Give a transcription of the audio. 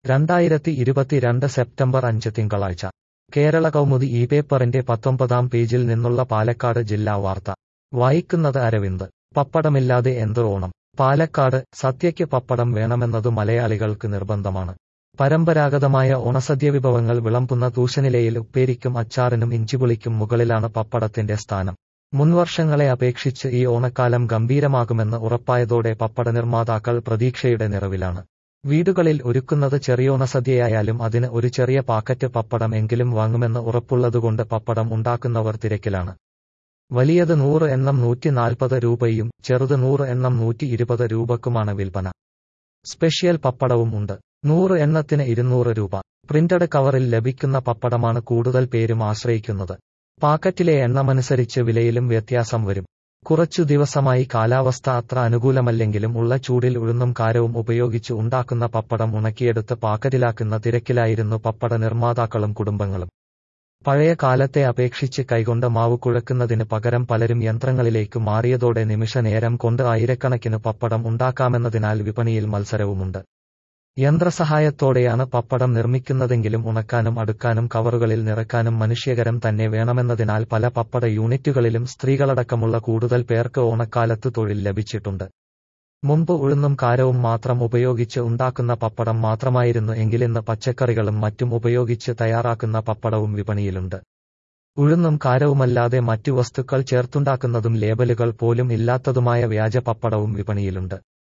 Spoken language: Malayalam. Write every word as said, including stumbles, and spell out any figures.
രണ്ടായിരത്തി ഇരുപത്തിരണ്ട് സെപ്റ്റംബർ അഞ്ച് തിങ്കളാഴ്ച കേരള കൗമുദി ഈ പേപ്പറിന്റെ പത്തൊമ്പതാം പേജിൽ നിന്നുള്ള പാലക്കാട് ജില്ലാ വാർത്ത വായിക്കുന്നത് അരവിന്ദ്. പപ്പടമില്ലാതെ എന്ത് ഓണം? പാലക്കാട്. സദ്യയ്ക്ക് പപ്പടം വേണമെന്നതു മലയാളികൾക്ക് നിർബന്ധമാണ്. പരമ്പരാഗതമായ ഓണസദ്യ വിഭവങ്ങൾ വിളമ്പുന്ന തൂശനിലയിൽ ഉപ്പേരിക്കും അച്ചാറിനും ഇഞ്ചിപുളിക്കും മുകളിലാണ് പപ്പടത്തിന്റെ സ്ഥാനം. മുൻവർഷങ്ങളെ അപേക്ഷിച്ച് ഈ ഓണക്കാലം ഗംഭീരമാകുമെന്ന് ഉറപ്പായതോടെ പപ്പട നിർമ്മാതാക്കൾ പ്രതീക്ഷയുടെ നിറവിലാണ്. വീടുകളിൽ ഒരുക്കുന്നത് ചെറിയോണസദ്യയായാലും അതിന് ഒരു ചെറിയ പാക്കറ്റ് പപ്പടം എങ്കിലും വാങ്ങുമെന്ന് ഉറപ്പുള്ളതുകൊണ്ട് പപ്പടം ഉണ്ടാക്കുന്നവർ തിരക്കിലാണ്. വലിയത് നൂറ് എണ്ണം നൂറ്റി നാൽപ്പത് രൂപയും ചെറുത് നൂറ് എണ്ണം നൂറ്റി ഇരുപത് രൂപക്കുമാണ് വിൽപ്പന. സ്പെഷ്യൽ പപ്പടവും ഉണ്ട്. നൂറ് എണ്ണത്തിന് ഇരുന്നൂറ് രൂപ. പ്രിന്റഡ് കവറിൽ ലഭിക്കുന്ന പപ്പടമാണ് കൂടുതൽ പേരും ആശ്രയിക്കുന്നത്. പാക്കറ്റിലെ എണ്ണമനുസരിച്ച് വിലയിലും വ്യത്യാസം വരും. കുറച്ചു ദിവസമായി കാലാവസ്ഥ അത്ര അനുകൂലമല്ലെങ്കിലും ഉള്ള ചൂടിൽ ഉഴുന്നും കാരവും ഉപയോഗിച്ച് ഉണ്ടാക്കുന്ന പപ്പടം ഉണക്കിയെടുത്ത് പാക്കറ്റിലാക്കുന്ന തിരക്കിലായിരുന്നു പപ്പട നിർമ്മാതാക്കളും കുടുംബങ്ങളും. പഴയ കാലത്തെ അപേക്ഷിച്ച് കൈകൊണ്ട് മാവ് കുഴക്കുന്നതിന് പകരം പലരും യന്ത്രങ്ങളിലേക്ക് മാറിയതോടെ നിമിഷ നേരം കൊണ്ട് ആയിരക്കണക്കിന് പപ്പടം ഉണ്ടാക്കാമെന്നതിനാൽ വിപണിയിൽ മത്സരവുമുണ്ട്. യന്ത്രസഹായത്തോടെയാണ് പപ്പടം നിർമ്മിക്കുന്നതെങ്കിലും ഉണക്കാനും അടുക്കാനും കവറുകളിൽ നിറക്കാനും മനുഷ്യകരം തന്നെ വേണമെന്നതിനാൽ പല പപ്പട യൂണിറ്റുകളിലും സ്ത്രീകളടക്കമുള്ള കൂടുതൽ പേർക്ക് ഓണക്കാലത്ത് തൊഴിൽ ലഭിച്ചിട്ടുണ്ട്. മുമ്പ് ഉഴുന്നും കാരവും മാത്രം ഉപയോഗിച്ച് ഉണ്ടാക്കുന്ന പപ്പടം മാത്രമായിരുന്നു എങ്കിലിന്ന് പച്ചക്കറികളും മറ്റും ഉപയോഗിച്ച് തയ്യാറാക്കുന്ന പപ്പടവും വിപണിയിലുണ്ട്. ഉഴുന്നും കാരവുമല്ലാതെ മറ്റു വസ്തുക്കൾ ചേർത്തുണ്ടാക്കുന്നതും ലേബലുകൾ പോലും ഇല്ലാത്തതുമായ വ്യാജ പപ്പടവും വിപണിയിലുണ്ട്.